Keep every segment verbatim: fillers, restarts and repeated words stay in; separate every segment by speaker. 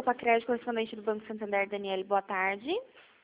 Speaker 1: Opa Crédito, correspondente do Banco Santander, Daniele, boa tarde.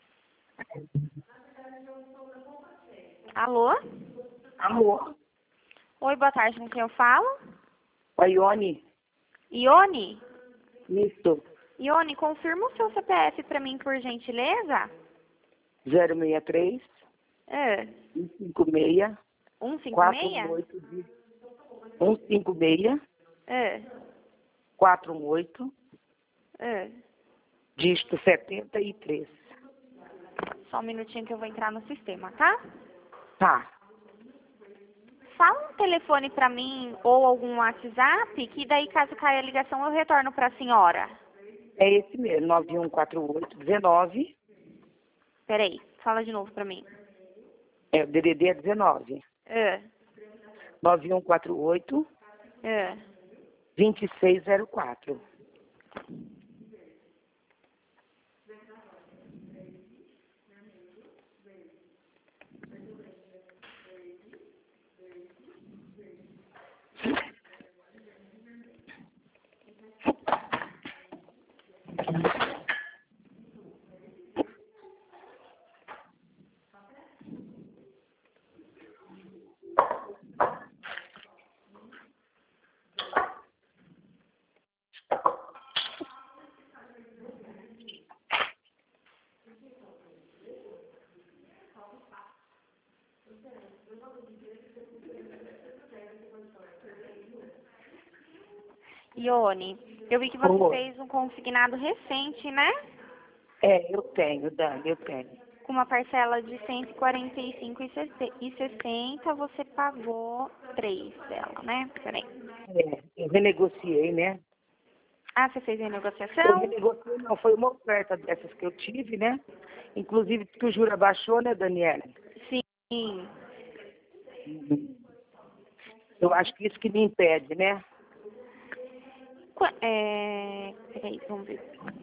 Speaker 1: Alô?
Speaker 2: Alô?
Speaker 1: Oi, boa tarde, com quem eu falo?
Speaker 2: Oi, Ione.
Speaker 1: Ione?
Speaker 2: Isso.
Speaker 1: Ione, confirma o seu C P F para mim, por gentileza?
Speaker 2: zero seis três,
Speaker 1: É.
Speaker 2: um cinco seis,
Speaker 1: um cinco
Speaker 2: quatro
Speaker 1: seis?
Speaker 2: oito, um cinco seis,
Speaker 1: É.
Speaker 2: quatro oito,
Speaker 1: É.
Speaker 2: dígito setenta e três.
Speaker 1: Só um minutinho que eu vou entrar no sistema, tá?
Speaker 2: Tá.
Speaker 1: Fala um telefone para mim ou algum WhatsApp, que daí caso caia a ligação eu retorno para a senhora.
Speaker 2: É esse mesmo, nove um quatro oito, dezenove.
Speaker 1: Peraí, fala de novo para mim.
Speaker 2: É, o D D D é dezenove.
Speaker 1: É.
Speaker 2: nove um quatro oito,
Speaker 1: É.
Speaker 2: dois seis zero quatro.
Speaker 1: Ione, eu vi que você
Speaker 2: Oi.
Speaker 1: fez um consignado recente, né?
Speaker 2: É, eu tenho, Dani, eu tenho.
Speaker 1: Com uma parcela de cento e quarenta e cinco reais e sessenta centavos, você pagou três dela, né? Peraí.
Speaker 2: É, eu renegociei, né?
Speaker 1: Ah, você fez a
Speaker 2: Eu
Speaker 1: negociação?
Speaker 2: renegociei, não, foi uma oferta dessas que eu tive, né? Inclusive que o juro abaixou, né, Daniela?
Speaker 1: Sim.
Speaker 2: Eu acho que isso que me impede, né?
Speaker 1: Qua- É... Peraí, vamos ver.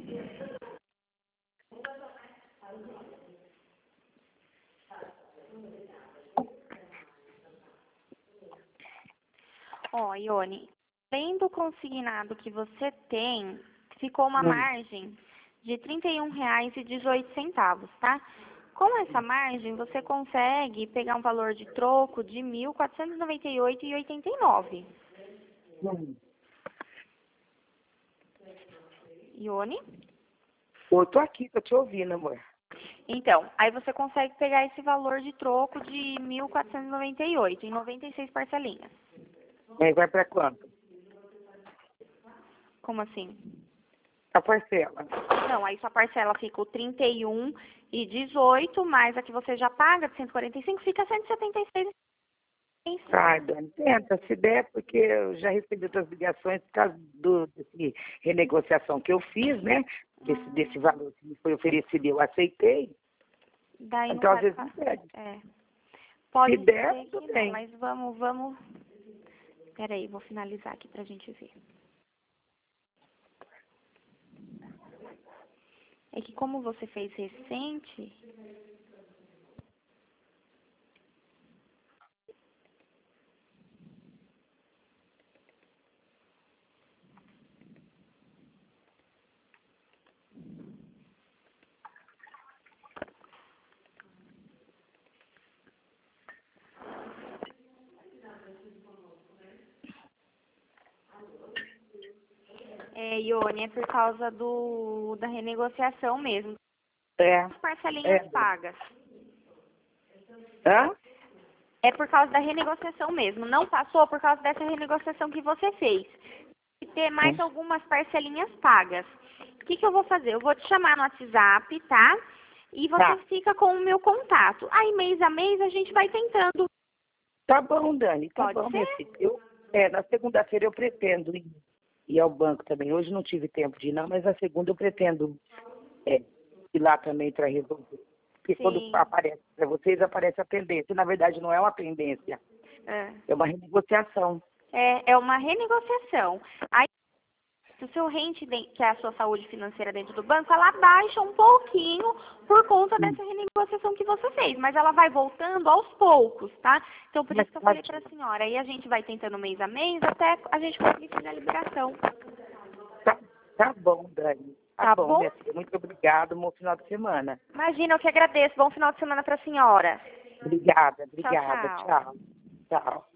Speaker 1: Ó, Ione, além do consignado que você tem, ficou uma
Speaker 2: Hum.
Speaker 1: margem de trinta e um reais e dezoito centavos, tá? Com essa margem, você consegue pegar um valor de troco de mil quatrocentos e noventa e oito reais e oitenta e nove centavos.
Speaker 2: Hum.
Speaker 1: Ione?
Speaker 2: Eu tô aqui, tô te ouvindo, amor.
Speaker 1: Então, aí você consegue pegar esse valor de troco de mil quatrocentos e noventa e oito reais em noventa e seis parcelinhas.
Speaker 2: Aí vai pra quanto?
Speaker 1: Como assim?
Speaker 2: A parcela.
Speaker 1: Não, aí sua parcela fica o trinta e um e dezoito, mais a que você já paga de cento e quarenta e cinco, fica cento e setenta e seis reais.
Speaker 2: Ai, Dani, tenta, se der, porque eu já recebi outras ligações por causa do, desse renegociação que eu fiz, né? Desse,
Speaker 1: Ah,
Speaker 2: desse valor que me foi oferecido, eu aceitei.
Speaker 1: daí não
Speaker 2: Então, às
Speaker 1: vai
Speaker 2: vezes,
Speaker 1: ficar.
Speaker 2: impede.
Speaker 1: É.
Speaker 2: Se
Speaker 1: Pode
Speaker 2: der,
Speaker 1: ser
Speaker 2: tudo
Speaker 1: que não,
Speaker 2: bem.
Speaker 1: mas vamos, vamos. Peraí, vou finalizar aqui pra gente ver. É que como você fez recente, é, Ione, é por causa do da renegociação mesmo.
Speaker 2: É.
Speaker 1: As parcelinhas
Speaker 2: É.
Speaker 1: pagas.
Speaker 2: Hã?
Speaker 1: É por causa da renegociação mesmo. Não passou por causa dessa renegociação que você fez. E ter mais algumas parcelinhas pagas. O que, que eu vou fazer? Eu vou te chamar no WhatsApp, tá? E você
Speaker 2: Tá.
Speaker 1: fica com o meu contato. Aí, mês a mês, a gente vai tentando.
Speaker 2: Tá bom, Dani, tá
Speaker 1: Pode
Speaker 2: bom, minha
Speaker 1: ser?
Speaker 2: filha. Eu, é, na segunda-feira eu pretendo ir, ir ao banco também. Hoje não tive tempo de ir, não, mas na segunda eu pretendo é, ir lá também para resolver. Porque quando
Speaker 1: Sim.
Speaker 2: aparece para vocês, aparece a pendência. Na verdade, não é uma pendência,
Speaker 1: É,
Speaker 2: é uma renegociação.
Speaker 1: é é uma renegociação. Aí, se o seu rente, de- que é a sua saúde financeira dentro do banco, ela baixa um pouquinho por conta
Speaker 2: Hum.
Speaker 1: dessa renegociação que você fez, mas ela vai voltando aos poucos, tá? Então, por
Speaker 2: Mas
Speaker 1: isso que eu falei
Speaker 2: pode-
Speaker 1: para a senhora, aí a gente vai tentando mês a mês até a gente conseguir fazer a liberação.
Speaker 2: Tá, tá bom, Dani. Tá,
Speaker 1: Tá
Speaker 2: bom,
Speaker 1: bom?
Speaker 2: minha filha. Muito obrigada. Bom final de semana.
Speaker 1: Imagina, eu que agradeço. Bom final de semana para a senhora.
Speaker 2: Obrigada,
Speaker 1: Tchau,
Speaker 2: obrigada.
Speaker 1: tchau.
Speaker 2: Tchau. Tchau.